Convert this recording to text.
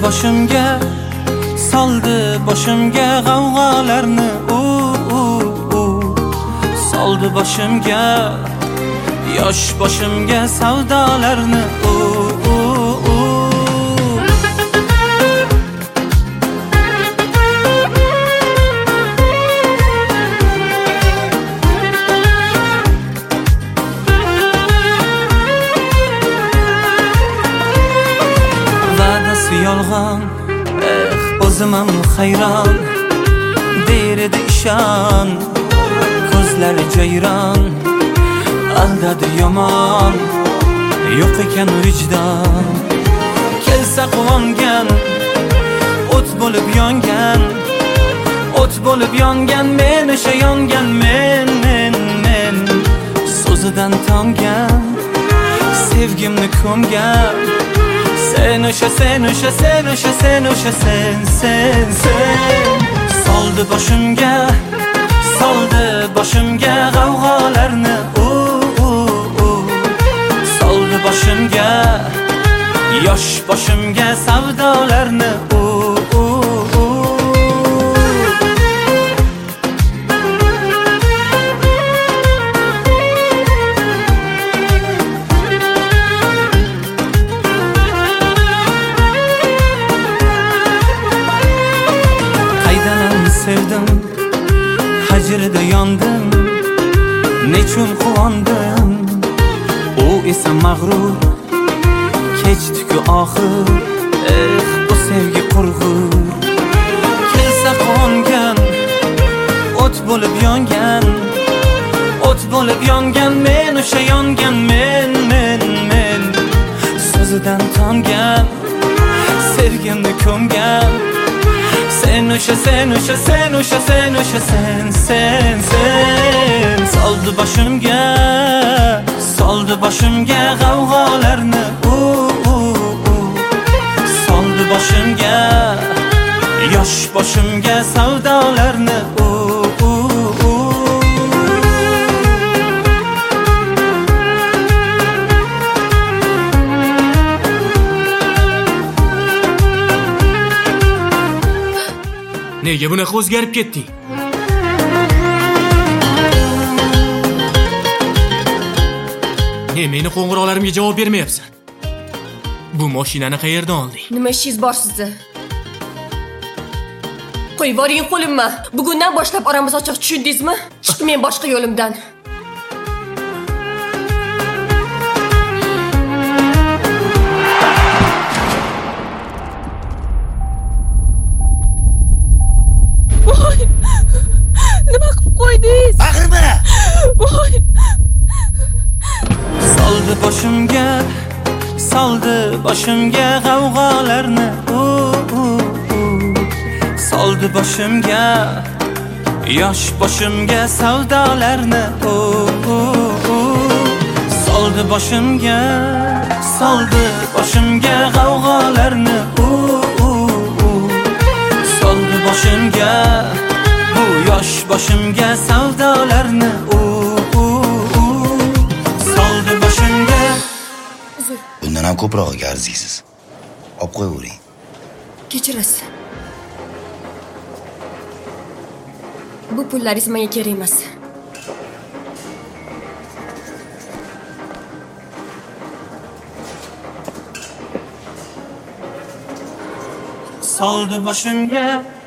boshimga, soldi boshimga g'avg'olarni soldi boshimga, yosh boshimga savdolarni va'dasi yolg'on, o'zimam hayron, derdi ishon, ko'zlari jayron, aldadi yomon, yo'q ekan vijdon. Kelsa quvongan, o't bo'lib yongan, o't bo'lib yongan, men o'sha yongan, men so'zidan tongan, sevgimni ko'mgan. Sen o'sha, sen o'sha, sen o'sha, sen o'sha, sen soldi boshimga, soldi boshimga g'avg'olarni soldi boshimga, yosh boshimga savdolarni sevdim, hajrida yondim, nechun quvondim, u esa mag'rur, kechdi-ku oxir, bu sevgi qurg'ur. Kelsa quvongan, o't bo'lib yongan, o't bo'lib yongan, men o'sha yongan, men so'zidan tongan, sevgimni ko'mgan. Sen o'sha, sen o'sha, sen o'sha, sen o'sha, sen soldi boshimga, soldi boshimga g'avg'olarni soldi boshimga, yosh boshimga savdolarni Nega bunaqa o'zgarib ketding? Meni qo'ng'iroqlarimga javob bermayapsan. Bu mashinani qayerdan olding? Nima ishingiz bor sizni? Qo'yib yuboring qo'limni. Bugundan boshlab oramiz ochiq, tushundingizmi? Chiqmang boshqa yo'limdan. soldi boshimga, soldi boshimga g'avg'olarni soldi boshimga, yosh boshimga savdolarni soldi boshimga, soldi boshimga g'avg'olarni soldi boshimga, bu yosh boshimga savdolarni soldi boshimga. Bundan ham ko'proq arziysiz. Olib qo'yavering. Kechirasiz. Bu pullaringiz menga kerak emas. Soldi boshimga,